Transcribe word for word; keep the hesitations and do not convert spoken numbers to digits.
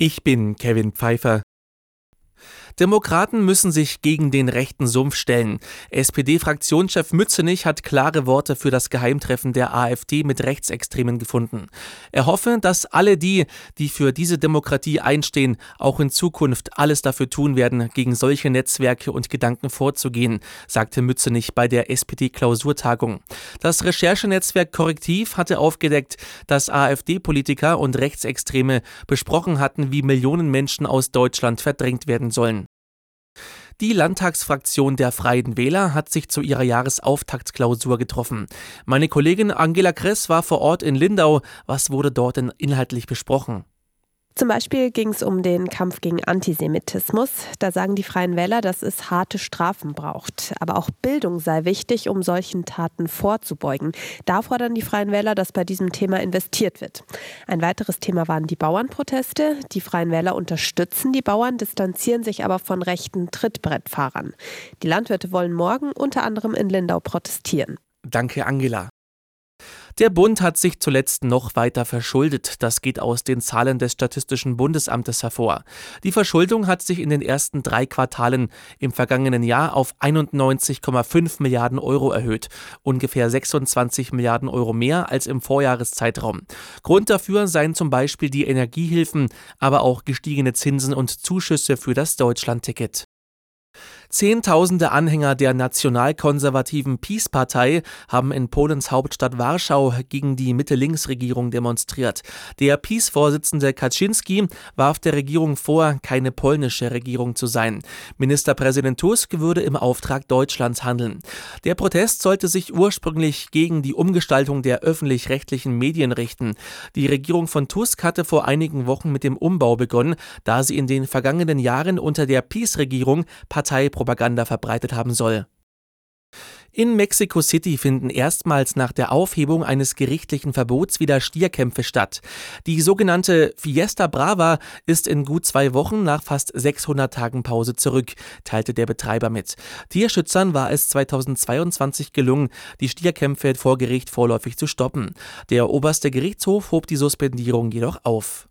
Ich bin Kevin Pfeiffer. Demokraten müssen sich gegen den rechten Sumpf stellen. S P D-Fraktionschef Mützenich hat klare Worte für das Geheimtreffen der AfD mit Rechtsextremen gefunden. Er hoffe, dass alle die, die für diese Demokratie einstehen, auch in Zukunft alles dafür tun werden, gegen solche Netzwerke und Gedanken vorzugehen, sagte Mützenich bei der S P D-Klausurtagung. Das Recherchenetzwerk Korrektiv hatte aufgedeckt, dass AfD-Politiker und Rechtsextreme besprochen hatten, wie Millionen Menschen aus Deutschland verdrängt werden sollen. Die Landtagsfraktion der Freien Wähler hat sich zu ihrer Jahresauftaktsklausur getroffen. Meine Kollegin Angela Kress war vor Ort in Lindau. Was wurde dort denn inhaltlich besprochen? Zum Beispiel ging es um den Kampf gegen Antisemitismus. Da sagen die Freien Wähler, dass es harte Strafen braucht. Aber auch Bildung sei wichtig, um solchen Taten vorzubeugen. Da fordern die Freien Wähler, dass bei diesem Thema investiert wird. Ein weiteres Thema waren die Bauernproteste. Die Freien Wähler unterstützen die Bauern, distanzieren sich aber von rechten Trittbrettfahrern. Die Landwirte wollen morgen unter anderem in Lindau protestieren. Danke, Angela. Der Bund hat sich zuletzt noch weiter verschuldet. Das geht aus den Zahlen des Statistischen Bundesamtes hervor. Die Verschuldung hat sich in den ersten drei Quartalen im vergangenen Jahr auf einundneunzig Komma fünf Milliarden Euro erhöht. Ungefähr sechsundzwanzig Milliarden Euro mehr als im Vorjahreszeitraum. Grund dafür seien zum Beispiel die Energiehilfen, aber auch gestiegene Zinsen und Zuschüsse für das Deutschlandticket. Zehntausende Anhänger der nationalkonservativen PiS-Partei haben in Polens Hauptstadt Warschau gegen die Mitte-Links-Regierung demonstriert. Der PiS-Vorsitzende Kaczynski warf der Regierung vor, keine polnische Regierung zu sein. Ministerpräsident Tusk würde im Auftrag Deutschlands handeln. Der Protest sollte sich ursprünglich gegen die Umgestaltung der öffentlich-rechtlichen Medien richten. Die Regierung von Tusk hatte vor einigen Wochen mit dem Umbau begonnen, da sie in den vergangenen Jahren unter der PiS-Regierung Parteipropaganda verbreitet haben soll. In Mexico City finden erstmals nach der Aufhebung eines gerichtlichen Verbots wieder Stierkämpfe statt. Die sogenannte Fiesta Brava ist in gut zwei Wochen nach fast sechshundert Tagen Pause zurück, teilte der Betreiber mit. Tierschützern war es zweitausendzweiundzwanzig gelungen, die Stierkämpfe vor Gericht vorläufig zu stoppen. Der oberste Gerichtshof hob die Suspendierung jedoch auf.